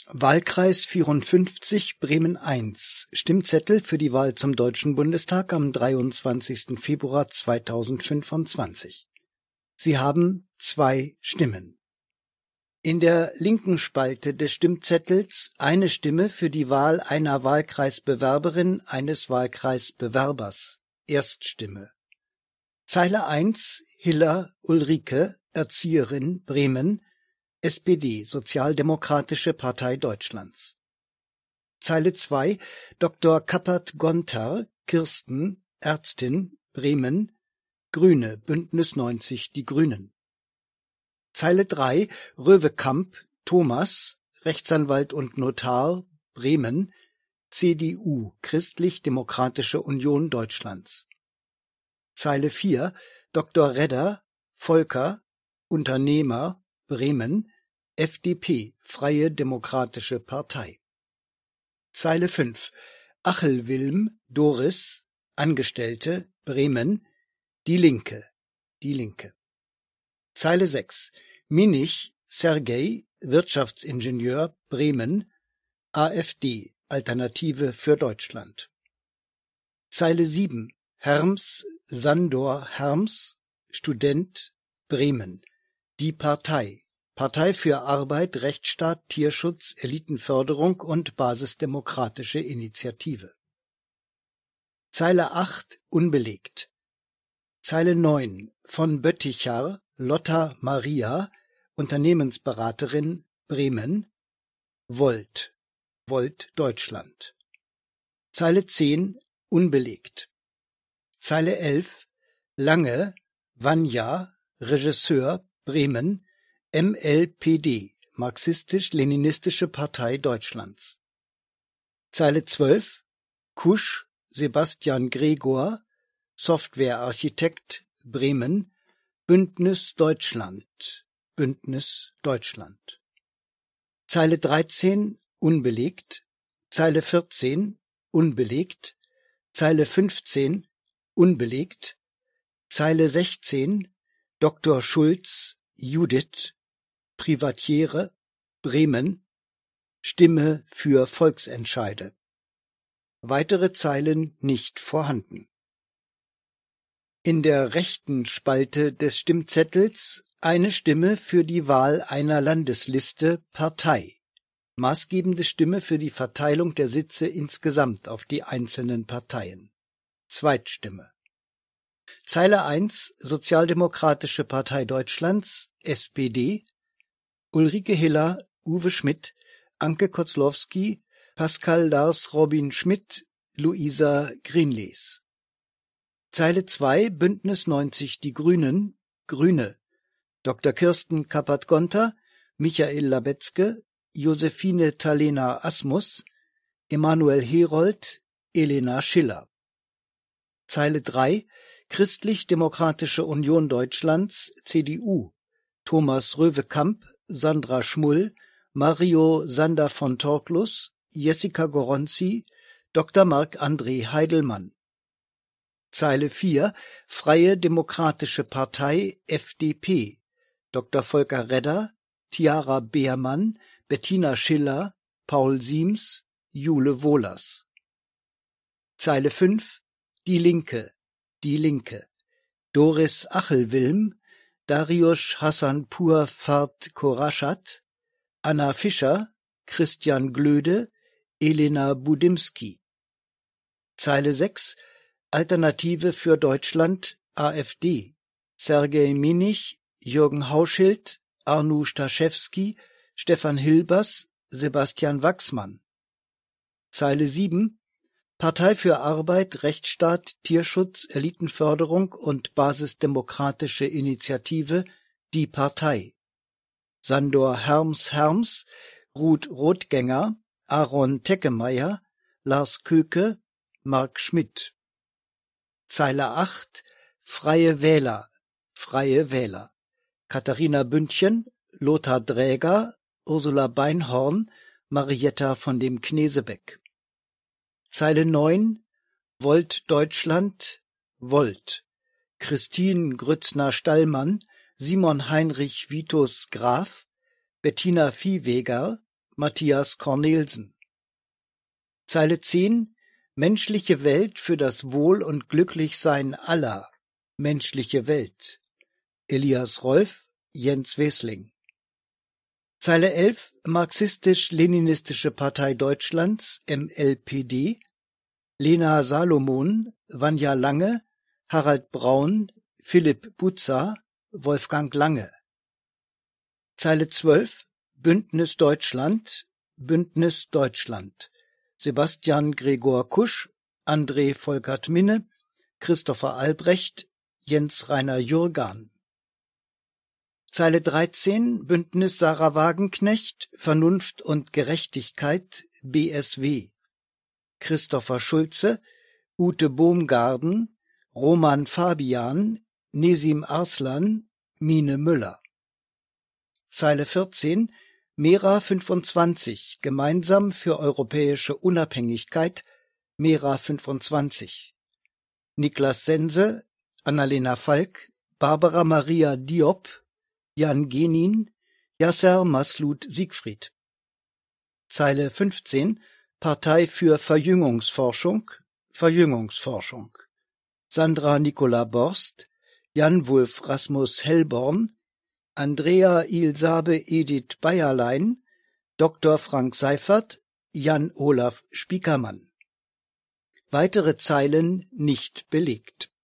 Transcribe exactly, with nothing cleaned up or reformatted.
Wahlkreis vierundfünfzig Bremen eins. Stimmzettel für die Wahl zum Deutschen Bundestag am dreiundzwanzigsten Februar zweitausendfünfundzwanzig. Sie haben zwei Stimmen. In der linken Spalte des Stimmzettels eine Stimme für die Wahl einer Wahlkreisbewerberin, eines Wahlkreisbewerbers. Erststimme. Zeile eins Hiller Ulrike, Erzieherin, Bremen, S P D, Sozialdemokratische Partei Deutschlands. Zeile zwei Doktor Kappert-Gonter, Kirsten, Ärztin, Bremen, Grüne, Bündnis neunzig Die Grünen. Zeile drei Röwekamp, Thomas, Rechtsanwalt und Notar, Bremen, C D U, Christlich-Demokratische Union Deutschlands. Zeile vier Doktor Redder, Volker, Unternehmer, Bremen, F D P, Freie Demokratische Partei. Zeile fünf Achelwilm, Doris, Angestellte, Bremen, Die Linke, Die Linke. Zeile sechs Minich, Sergei, Wirtschaftsingenieur, Bremen, A f D, Alternative für Deutschland. Zeile sieben Herms, Sandor Herms, Student, Bremen, Die Partei, Partei für Arbeit, Rechtsstaat, Tierschutz, Elitenförderung und Basisdemokratische Initiative. Zeile acht unbelegt. Zeile neun von Bötticher, Lotta Maria, Unternehmensberaterin, Bremen, Volt, Volt Deutschland. Zeile zehn unbelegt. Zeile elf Lange, Vanja, Regisseur, Bremen, M L P D, Marxistisch-Leninistische Partei Deutschlands. Zeile zwölf Kusch, Sebastian Gregor, Softwarearchitekt, Bremen, Bündnis Deutschland, Bündnis Deutschland. Zeile dreizehn unbelegt, Zeile vierzehn unbelegt, Zeile fünfzehn unbelegt, Zeile sechzehn Doktor Schulz, Judith, Privatiere, Bremen, Stimme für Volksentscheide. Weitere Zeilen nicht vorhanden. In der rechten Spalte des Stimmzettels eine Stimme für die Wahl einer Landesliste Partei. Maßgebende Stimme für die Verteilung der Sitze insgesamt auf die einzelnen Parteien. Zweitstimme. Zeile eins Sozialdemokratische Partei Deutschlands, S P D, Ulrike Hiller, Uwe Schmidt, Anke Kozlowski, Pascal Lars Robin Schmidt, Luisa Grinlees. Zeile zwei Bündnis neunzig Die Grünen, Grüne, Doktor Kirsten Kappert-Gonter, Michael Labetzke, Josephine Talena Asmus, Emanuel Herold, Elena Schiller. Zeile drei Christlich-Demokratische Union Deutschlands, C D U, Thomas Röwekamp, Sandra Schmull, Mario Sander von Torklus, Jessica Goronzi, Doktor Marc-André Heidelmann. Zeile vier Freie Demokratische Partei, F D P, Doktor Volker Redder, Tiara Beermann, Bettina Schiller, Paul Siems, Jule Wohlers. Zeile fünf Die Linke, Die Linke, Doris Achelwilm, Dariusz Hasanpur Fard Koraschat, Anna Fischer, Christian Glöde, Elena Budimski. Zeile sechs Alternative für Deutschland, A f D, Sergei Minich, Jürgen Hauschild, Arnu Staschewski, Stefan Hilbers, Sebastian Wachsmann. Zeile sieben Partei für Arbeit, Rechtsstaat, Tierschutz, Elitenförderung und Basisdemokratische Initiative, Die Partei. Sandor Herms Herms, Ruth Rothgänger, Aaron Teckemeyer, Lars Köke, Marc Schmidt. Zeile acht Freie Wähler, Freie Wähler. Katharina Bündchen, Lothar Dräger, Ursula Beinhorn, Marietta von dem Knesebeck. Zeile neun Volt Deutschland, Volt. Christine Grützner-Stallmann, Simon Heinrich Vitus Graf, Bettina Viehweger, Matthias Cornelsen. Zeile zehn, menschliche Welt für das Wohl und Glücklichsein aller. Menschliche Welt. Elias Rolf, Jens Wesling. Zeile elf, Marxistisch-Leninistische Partei Deutschlands, M L P D. Lena Salomon, Vanja Lange, Harald Braun, Philipp Butza, Wolfgang Lange. Zeile zwölf, Bündnis Deutschland, Bündnis Deutschland. Sebastian Gregor Kusch, André Volkert Minne, Christopher Albrecht, Jens Rainer Jurgan. Zeile dreizehn, Bündnis Sarah Wagenknecht, Vernunft und Gerechtigkeit, B S W. Christopher Schulze, Ute Bohmgarden, Roman Fabian, Nesim Arslan, Mine Müller. Zeile vierzehn, Mera fünfundzwanzig, gemeinsam für europäische Unabhängigkeit, Mera fünfundzwanzig. Niklas Sense, Annalena Falk, Barbara Maria Diop, Jan Genin, Yasser Maslud Siegfried. Zeile fünfzehn, Partei für Verjüngungsforschung, Verjüngungsforschung. Sandra Nicola Borst, Jan-Wulf Rasmus Hellborn, Andrea Ilsabe Edith Bayerlein, Doktor Frank Seifert, Jan-Olaf Spiekermann. Weitere Zeilen nicht belegt.